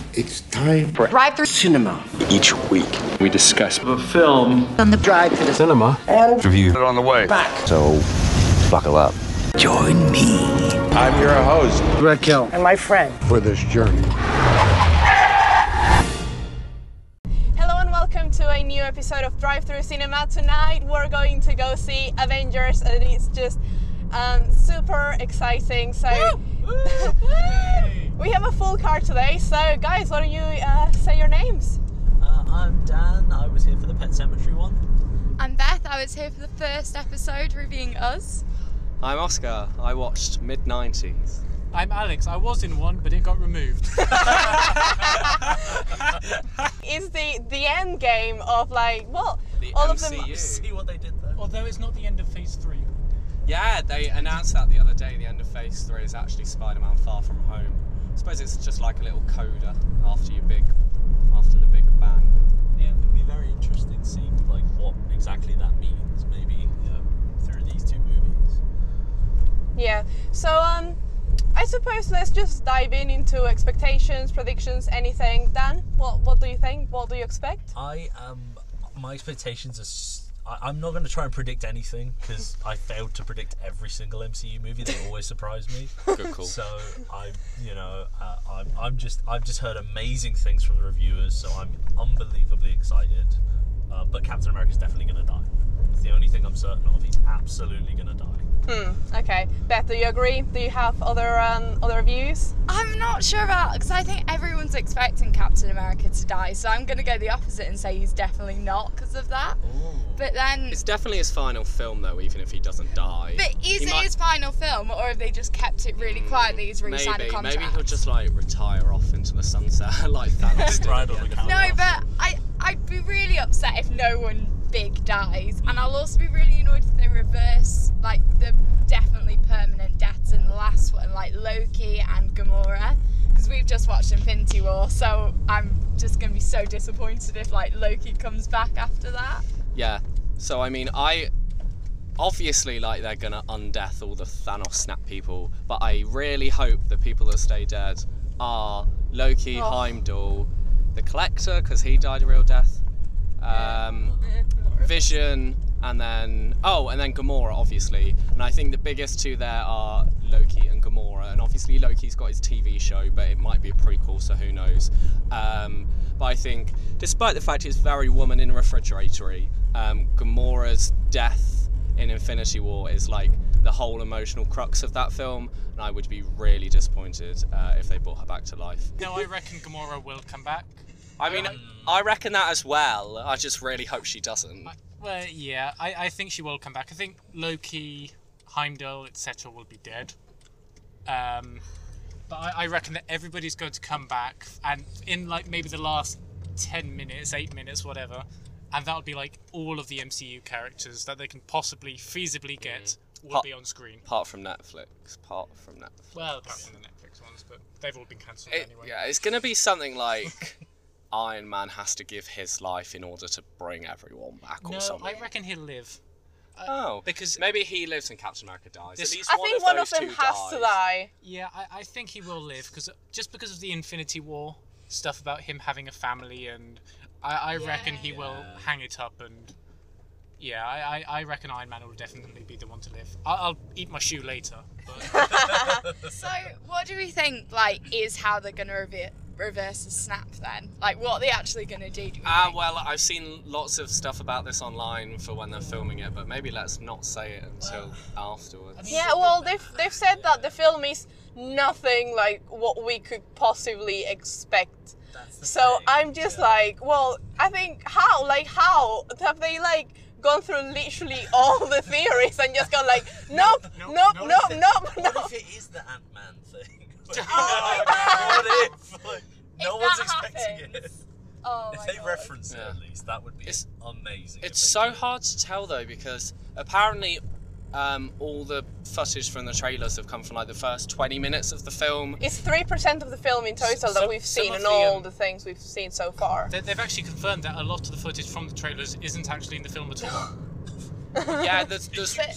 It's time for Drive-Thru Cinema. Each week, we discuss the film On the drive to the cinema. and review it on the way Back. So, buckle up. Join me. I'm your host, Raquel And my friend. for this journey. Hello and welcome to a new episode of Drive-Thru Cinema. Tonight we're going to go see Avengers and it's just super exciting. So we have a full car today. So guys, why don't you say your names? I'm Dan, I was here for the Pet Cemetery one. I'm Beth, I was here for the first episode reviewing Us. I'm Oscar, I watched mid-90s. I'm Alex, I was in one but it got removed. It's the end game of like, well, The all MCU. of them. See what they did there? Although it's not the end of Phase 3. Yeah, they announced that the other day. The end of Phase 3 is actually Spider-Man Far From Home. I suppose it's just like a little coda after the big bang. Yeah, it would be very interesting seeing like what exactly that means, maybe through these two movies. Yeah. So I suppose let's just dive into expectations, predictions, anything. Dan, what do you think? What do you expect? My expectations are. I'm not going to try and predict anything because I failed to predict every single MCU movie. They always surprise me. Good call. So I've just heard amazing things from the reviewers. So I'm unbelievably excited. But Captain America's definitely going to die. It's the only thing I'm certain of. He's absolutely going to die. Okay. Beth, do you agree? Do you have other views? I'm not sure about, because I think everyone's expecting Captain America to die, so I'm going to go the opposite and say he's definitely not because of that. Ooh. But then, It's definitely his final film, though, even if he doesn't die. but is it his final film, or have they just kept it really quietly? He's really signed a contract. Maybe he'll just like retire off into the sunset like Thanos did. Right at the on end the of No, but I'd be really upset if no one big dies, and I'll also be really annoyed if they reverse like the definitely permanent deaths in the last one, like Loki and Gamora, because we've just watched Infinity War, so I'm just gonna be so disappointed if like Loki comes back after that. Yeah. So I mean, obviously like they're gonna undeath all the Thanos snap people, but I really hope the people that stay dead are Loki, Heimdall, the Collector because he died a real death, Vision, and then Gamora, obviously. And I think the biggest two there are Loki and Gamora. And obviously Loki's got his TV show, but it might be a prequel, so who knows. But I think, despite the fact it's very woman in refrigerator-y, Gamora's death in Infinity War is like the whole emotional crux of that film. And I would be really disappointed if they brought her back to life. No, I reckon Gamora will come back. I mean, I reckon that as well. I just really hope she doesn't. Well, yeah, I think she will come back. I think Loki, Heimdall, etc. will be dead. But I reckon that everybody's going to come back, and in like maybe the last 10 minutes, 8 minutes, whatever, and that'll be like all of the MCU characters that they can possibly, feasibly get will be on screen. Apart from Netflix. Well, apart from the Netflix ones, but they've all been cancelled anyway. Yeah, it's going to be something like Iron Man has to give his life in order to bring everyone back or something. I reckon he'll live. Because maybe he lives and Captain America dies. At least I think one of them has to die. Yeah, I think he will live because of the Infinity War stuff about him having a family, and I reckon he will hang it up. And yeah, I reckon Iron Man will definitely be the one to live. I'll eat my shoe later. But So what do we think like is how they're gonna reverse the snap then? Like what are they actually gonna do? Do you think? Well, I've seen lots of stuff about this online for when they're filming it, but maybe let's not say it until afterwards. Yeah, well, they've said that the film is nothing like what we could possibly expect. So I'm just like, well, I think how have they like gone through literally all the theories and just gone like, nope. What if it is the Ant-Man thing? What if? Like, no one's expecting it. Oh If my they God. reference it at least, that would be amazing. It's so hard to tell though, because apparently all the footage from the trailers have come from like the first 20 minutes of the film. It's 3% of the film in total that we've seen, and all the things we've seen so far. they've actually confirmed that a lot of the footage from the trailers isn't actually in the film at all. Yeah,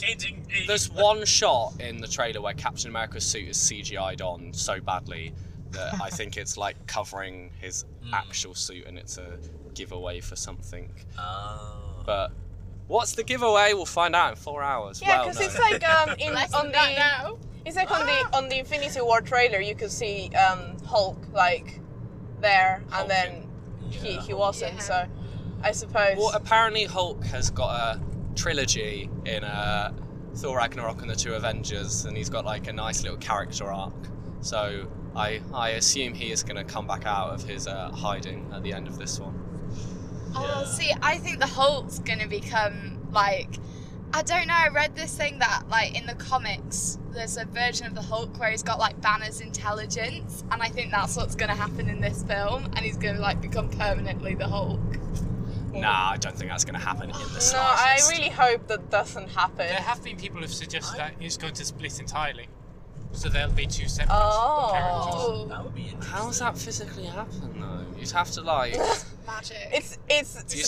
there's one shot in the trailer where Captain America's suit is CGI'd on so badly that I think it's like covering his actual suit and it's a giveaway for something. But what's the giveaway? We'll find out in 4 hours. Yeah, because it's like now. It's like on the Infinity War trailer, you could see Hulk like there, and then he wasn't. So I suppose. Well, apparently Hulk has got a trilogy in Thor Ragnarok and the Two Avengers, and he's got like a nice little character arc. So I assume he is going to come back out of his hiding at the end of this one. Oh, see, I think the Hulk's gonna become like, I don't know. I read this thing that like in the comics, there's a version of the Hulk where he's got like Banner's intelligence, and I think that's what's gonna happen in this film, and he's gonna like become permanently the Hulk. Nah, I don't think that's going to happen in the slightest. No, I really hope that doesn't happen. There have been people who've suggested that it's going to split entirely. So there'll be 2 separate characters. That would be interesting. How does that physically happen though? You'd have to like. Magic. You'd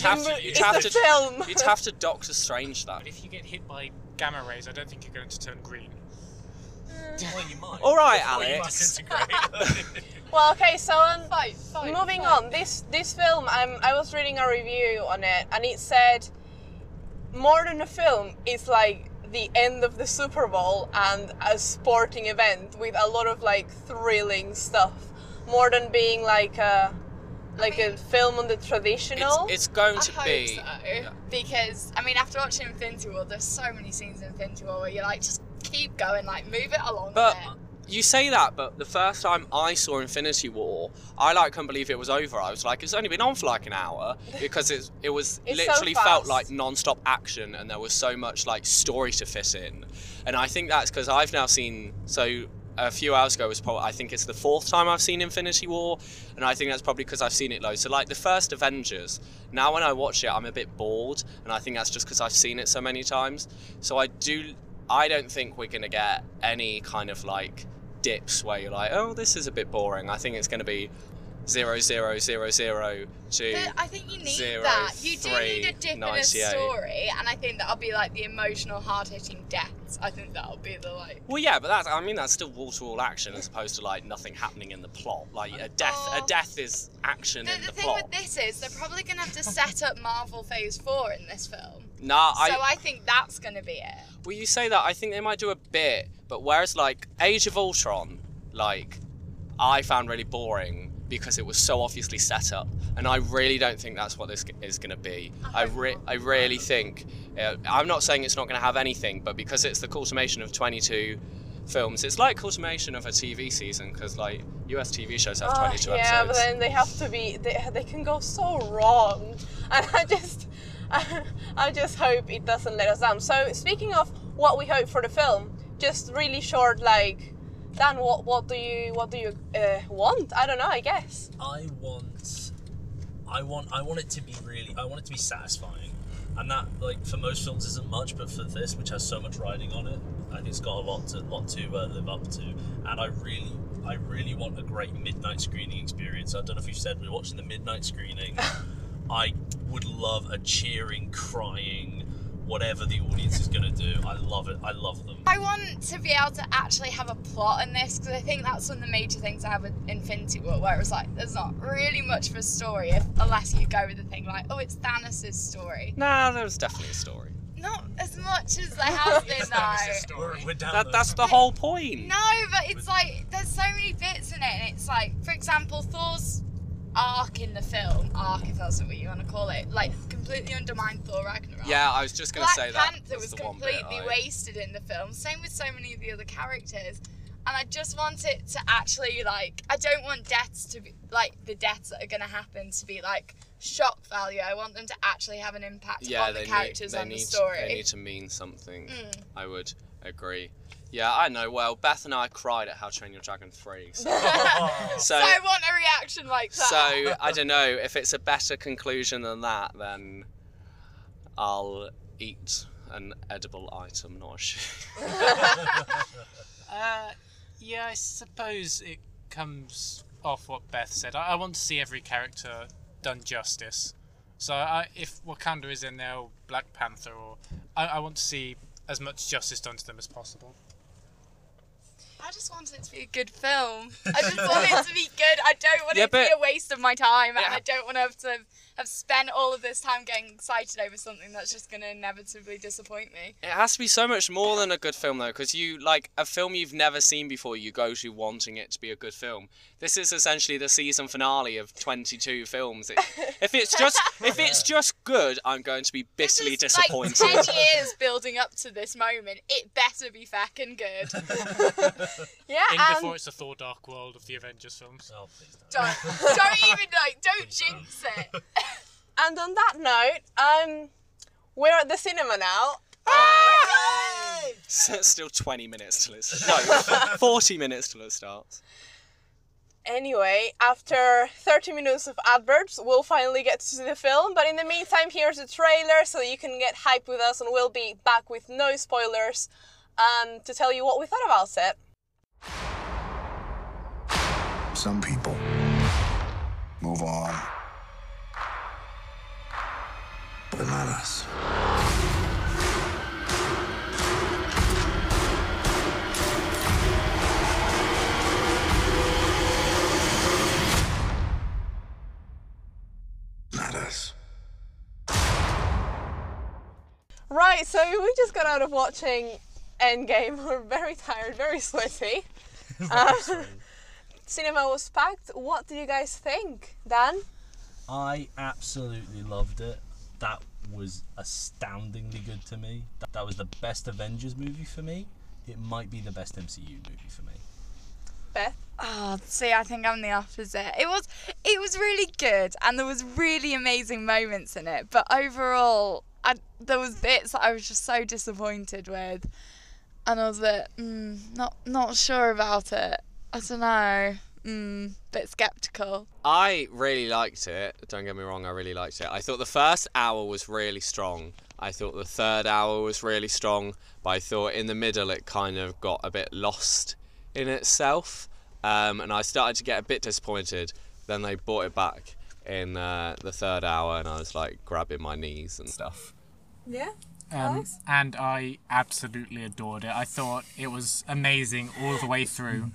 have to Doctor Strange that. But if you get hit by gamma rays, I don't think you're going to turn green. Well, you might. All right, Before you Alex. disintegrate. Well, okay, so moving fight. on. This film, I was reading a review on it, and it said more than a film, it's like the end of the Super Bowl and a sporting event with a lot of like thrilling stuff, more than being like a film on the traditional. It's going to be. I hope so, because I mean, after watching Infinity War, there's so many scenes in Infinity War where you're like, just keep going, like move it along But a bit. you say that, but the first time I saw Infinity War, I like couldn't believe it was over. I was like, it's only been on for like an hour because it was It's literally so felt fast. like non-stop action, and there was so much like story to fit in. And I think that's because I've now seen a few hours ago was probably, I think it's the 4th time I've seen Infinity War, and I think that's probably because I've seen it loads. So like the first Avengers, now when I watch it, I'm a bit bored, and I think that's just because I've seen it so many times. So I don't think we're gonna get any kind of like dips where you're like, oh, this is a bit boring. I think it's gonna be 0, 0, 0, 0 to But I think you need 0, that. You do 3, need a dip in a 98. story, and I think that'll be like the emotional, hard-hitting deaths. I think that'll be the like. Well, yeah, but that's still wall-to-wall action as opposed to like nothing happening in the plot. Like a death is action in The the thing plot. with this is they're probably gonna have to set up Marvel Phase 4 in this film. Nah, So I think that's gonna be it. Well, you say that. I think they might do a bit, but whereas like Age of Ultron, like I found really boring because it was so obviously set up, and I really don't think that's what this is going to be. I really think. I'm not saying it's not going to have anything, but because it's the culmination of 22 films, it's like culmination of a TV season because like US TV shows have 22 episodes. Yeah, but then they have to be. They can go so wrong, and I just hope it doesn't let us down. So speaking of what we hope for the film, just really short, like, Dan, what do you want? I don't know. I guess. I want it to be satisfying, and that like for most films isn't much, but for this, which has so much riding on it, I think it's got a lot to live up to, and I really want a great midnight screening experience. I don't know if you've said we're watching the midnight screening. I would love a cheering, crying, whatever the audience is going to do. I love it. I love them. I want to be able to actually have a plot in this, because I think that's one of the major things I have with Infinity War, where it was like, there's not really much of a story unless you go with the thing like, oh, it's Thanos' story. Nah, there's definitely a story. Not as much as there has been though. We're down That's the whole point. No, but it's like, there's so many bits in it, and it's like, for example, Thor's arc in the film, if that's what you want to call it, like completely undermined Thor Ragnarok. Yeah, I was just going to say that. Black Panther That's was the one bit completely wasted in the film. Same with so many of the other characters. And I just want it to actually, like, I don't want deaths to be, like, the deaths that are going to happen to be, like, shock value. I want them to actually have an impact on the characters and the story. They need to mean something. I would agree. Yeah, I know. Well, Beth and I cried at How to Train Your Dragon 3. So, so I want a reaction like that. So, I don't know. If it's a better conclusion than that, then I'll eat an edible item, not a shoe. Yeah, I suppose it comes off what Beth said. I want to see every character done justice. So if Wakanda is in there, or Black Panther, or I want to see as much justice done to them as possible. I just want it to be a good film. I just want it to be good. I don't want it to be a waste of my time, and I don't want to have spent all of this time getting excited over something that's just going to inevitably disappoint me. It has to be so much more than a good film, though, because you, like, a film you've never seen before, you go to wanting it to be a good film. This is essentially the season finale of 22 films. If it's just good, I'm going to be bitterly disappointed. Like 10 years building up to this moment. It better be fucking good. Before it's the Thor Dark World of the Avengers films. Oh, please Don't jinx it. And on that note, we're at the cinema now. Still 20 minutes till it starts. No, 40 minutes till it starts. Anyway, after 30 minutes of adverts, we'll finally get to see the film. But in the meantime, here's the trailer so you can get hyped with us, and we'll be back with no spoilers to tell you what we thought about it. Some people move on, but not us. Not us. Right, so we just got out of watching Endgame. We're very tired, very sweaty. Cinema was packed. What did you guys think, Dan? I absolutely loved it. That was astoundingly good to me. That was the best Avengers movie for me. It might be the best MCU movie for me. Beth? Oh, see, I think I'm the opposite. It was really good, and there was really amazing moments in it. But overall, there was bits that I was just so disappointed with, and I was a bit not sure about it. I don't know. Bit skeptical. I really liked it. Don't get me wrong, I really liked it. I thought the first hour was really strong. I thought the third hour was really strong, but I thought in the middle it kind of got a bit lost in itself. And I started to get a bit disappointed. Then they brought it back in the third hour, and I was like grabbing my knees and stuff. Yeah. And I absolutely adored it. I thought it was amazing all the way through.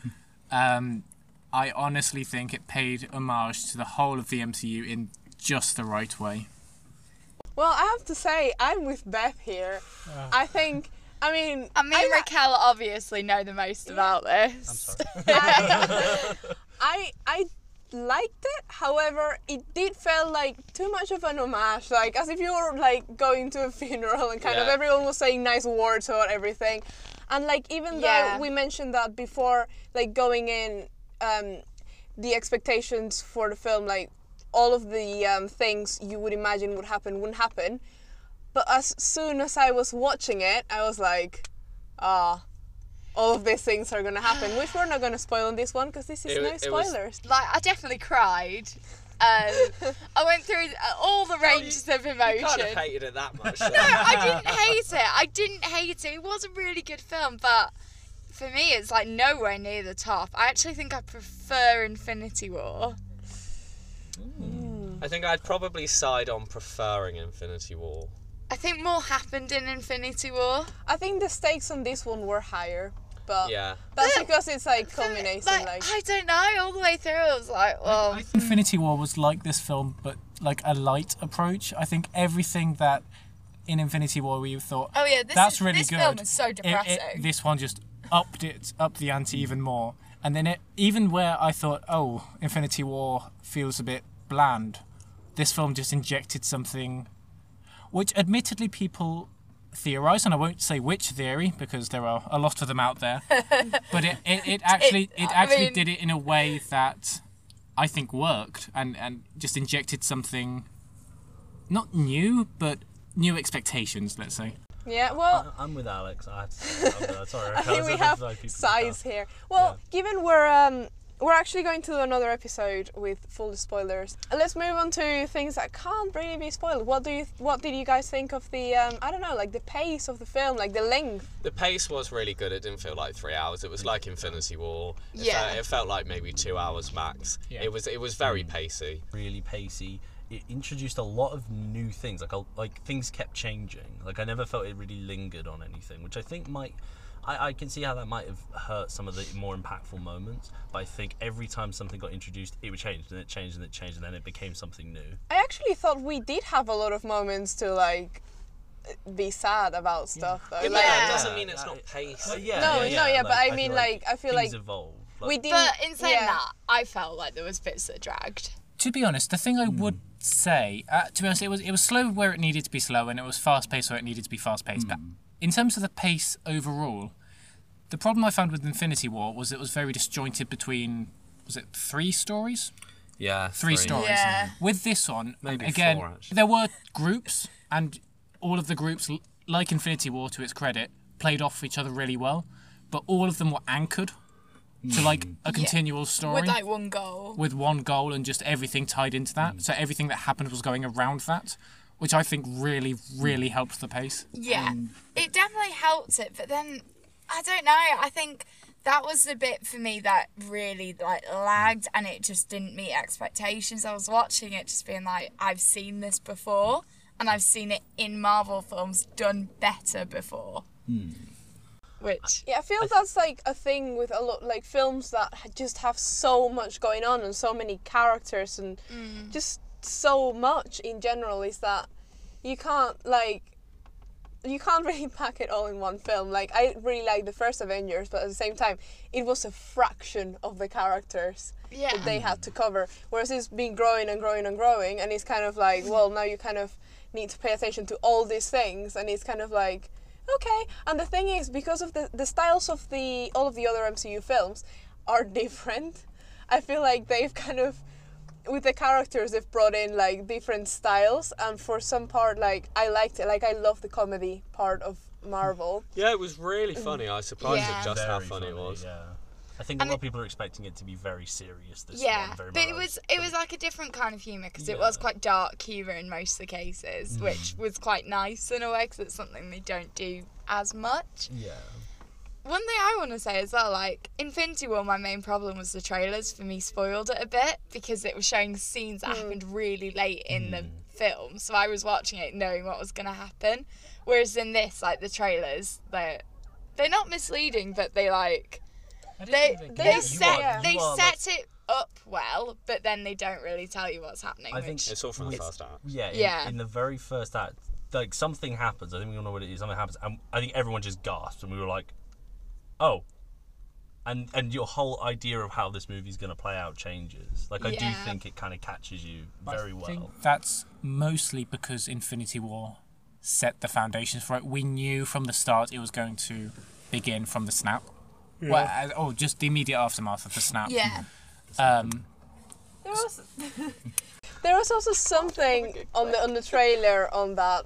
I honestly think it paid homage to the whole of the MCU in just the right way. Well, I have to say, I'm with Beth here. I think, I mean... and Raquel obviously know the most about this. I'm sorry. I liked it, however, it did feel like too much of an homage, like as if you were like going to a funeral and kind of everyone was saying nice words about everything. And like even though we mentioned that before, like going in, the expectations for the film, like all of the things you would imagine would happen wouldn't happen. But as soon as I was watching it, I was like, all of these things are going to happen, which we're not going to spoil on this one because this is no spoilers. Like, I definitely cried. I went through all the ranges of emotion. You kind of hated it that much. No, I didn't hate it. It was a really good film, but for me, it's like nowhere near the top. I actually think I prefer Infinity War. I think I'd probably side on preferring Infinity War. I think more happened in Infinity War. I think the stakes on this one were higher, but that's because it's like culminating. Like I don't know, all the way through I was like, well... I think Infinity War was like this film, but like a light approach. I think everything that in Infinity War we thought, that's really good. This film is so depressing. This one just upped the ante even more. And then even where I thought, Infinity War feels a bit bland, this film just injected something which admittedly people theorise, and I won't say which theory because there are a lot of them out there, but it actually did it in a way that I think worked and just injected something not new, but new expectations, let's say. Yeah, well... I'm with Alex. I have to say, sorry. I think we have sides here. Well, given we're actually going to do another episode with full spoilers. Let's move on to things that can't really be spoiled. What did you guys think of the I don't know, like the pace of the film, like the length? The pace was really good. It didn't feel like 3 hours. It was like Infinity War. It felt like maybe 2 hours max. Yeah. It was very pacey. Really pacey. It introduced a lot of new things. Like things kept changing. Like I never felt it really lingered on anything, which I think might I can see how that might have hurt some of the more impactful moments, but I think every time something got introduced, it would change, and it changed, and it changed, and then it became something new. I actually thought we did have a lot of moments to like be sad about stuff though. Yeah, but Like, that doesn't mean it's not paced. but I mean like I feel like things evolve. we didn't. But in saying that, I felt like there was bits that dragged. To be honest, the thing I would say, to be honest, it was slow where it needed to be slow, and it was fast paced where it needed to be fast paced. But in terms of the pace overall, the problem I found with Infinity War was it was very disjointed between, was it 3 stories? Yeah, three stories. Yeah. With this one, Maybe again, 4, actually. there were groups, and all of the groups, like Infinity War, to its credit, played off each other really well, but all of them were anchored to like a continual story. With like one goal. With one goal and just everything tied into that. So everything that happened was going around that, which I think really, really helped the pace. Yeah, it definitely helped it, but then, I don't know, I think that was the bit for me that really like lagged, and it just didn't meet expectations. I was watching it just being like, I've seen this before, and I've seen it in Marvel films done better before. Which I feel that's like a thing with a lot like films that just have so much going on and so many characters and just so much in general, is that you can't really pack it all in one film. Like, I really like the first Avengers, but at the same time, it was a fraction of the characters that they had to cover. Whereas it's been growing and growing and growing, and it's kind of like, well, now you kind of need to pay attention to all these things, and it's kind of like, okay. And the thing is, because of the styles of all of the other MCU films are different, I feel like they've kind of, with the characters, they've brought in like different styles, and for some part, like, I liked it. Like, I love the comedy part of Marvel. Yeah, it was really funny. I was surprised at just how Very funny it was. Yeah. I think a lot of people are expecting it to be very serious this yeah, one. Very but morose. it was like a different kind of humour, because it was quite dark humour in most of the cases, which was quite nice in a way, because it's something they don't do as much. Yeah. One thing I want to say as well, like, Infinity War, my main problem was the trailers for me spoiled it a bit, because it was showing scenes that happened really late in the film, so I was watching it knowing what was going to happen, whereas in this, like, the trailers, they're not misleading, but they, like, they set it up well, but then they don't really tell you what's happening. I think it's all from the first act. Yeah, in the very first act, like, something happens. I think we all know what it is. Something happens, and I think everyone just gasped, and we were like, "Oh!" And your whole idea of how this movie's going to play out changes. Like, I do think it kind of catches you very well. I think that's mostly because Infinity War set the foundations for it. We knew from the start it was going to begin from the snap. Yeah. Well, just the immediate aftermath of the snap. Yeah. There was also something on the trailer on that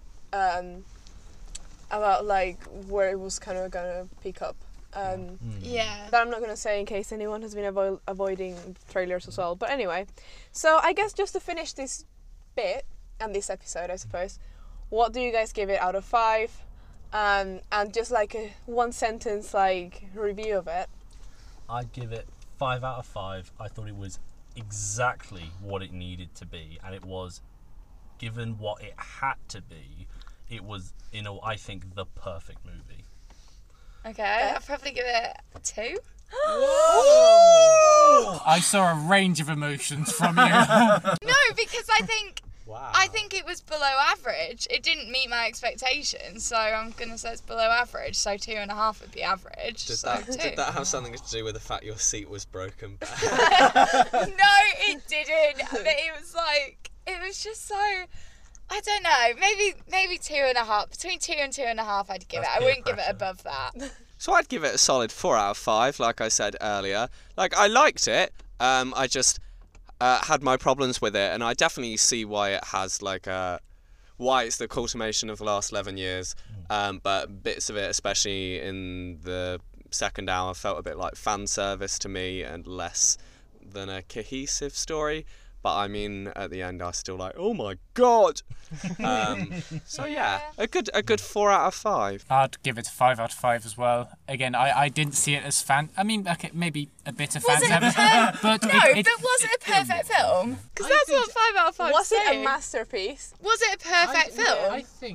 about like where it was kind of gonna pick up. That I'm not gonna say in case anyone has been avoiding trailers as well. But anyway, so I guess just to finish this bit and this episode, I suppose, what do you guys give it out of 5? And just like a 1 sentence like review of it. I'd give it 5 out of 5. I thought it was exactly what it needed to be, and it was, given what it had to be, it was, I think, the perfect movie. Okay, I'll probably give it 2. I saw a range of emotions from you. No, because I think it was below average. It didn't meet my expectations, so I'm gonna say it's below average. So 2.5 would be average. Did that have something to do with the fact your seat was broken? No, it didn't. But it was just so. I don't know. Maybe 2.5. Between 2 and 2.5, I'd give it. I wouldn't give it above that. So I'd give it a solid 4 out of 5, like I said earlier. Like, I liked it. I just had my problems with it, and I definitely see why it has why it's the culmination of the last 11 years. But bits of it, especially in the second hour, felt a bit like fan service to me and less than a cohesive story. But I mean, at the end, I was still like, oh my god! So yeah, a good 4 out of 5. I'd give it a 5 out of 5 as well. Again, I didn't see it as fan. I mean, okay, maybe a bit of fan service, but was it a perfect film? Because that's what 5 out of 5 was say. it a masterpiece? Was it a perfect film? I think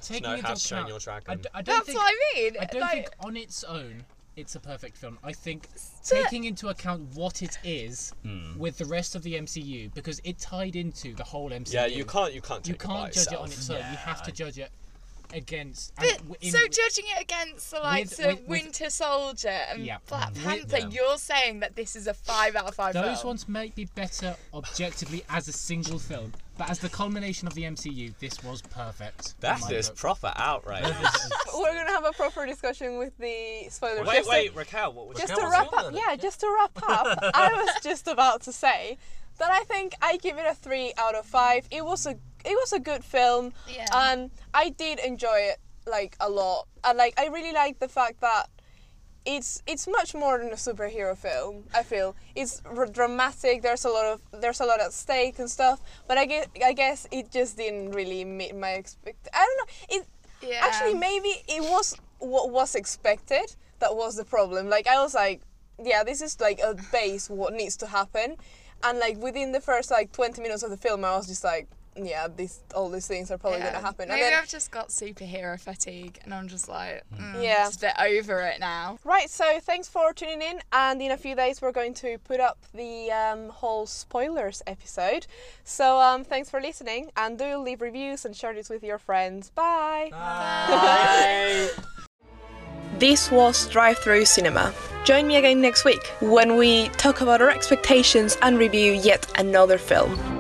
taking know into how to train account, your dragon. I don't That's think, what I mean. I don't like, think on its own it's a perfect film. I think taking into account what it is with the rest of the MCU, because it tied into the whole MCU. Yeah, you can't judge it on its own. You have to judge it against. But so judging it against the likes of Winter Soldier and Black Panther, you're saying that this is a 5 out of 5 Those film. ones might be better objectively as a single film, but as the culmination of the MCU, this was perfect. That is proper outrage. We're gonna have a proper discussion with the spoilers. Wait, Raquel, what was just to wrap up? Yeah, just to wrap up. I was just about to say that I think I give it a 3 out of 5. It was a good film, and I did enjoy it like a lot. And like I really like the fact that it's much more than a superhero film. I feel it's dramatic. There's a lot at stake and stuff. But I guess it just didn't really meet my expectations. I don't know. Actually, maybe it was what was expected that was the problem. Like I was like, yeah, this is like a base what needs to happen. And like within the first like 20 minutes of the film, I was just like, yeah, all these things are probably gonna happen. Maybe and then, I've just got superhero fatigue, and I'm just like, just a bit over it now. Right, so thanks for tuning in, and in a few days we're going to put up the whole spoilers episode. So thanks for listening, and do leave reviews and share this with your friends. Bye. Bye. This was Drive Through Cinema. Join me again next week when we talk about our expectations and review yet another film.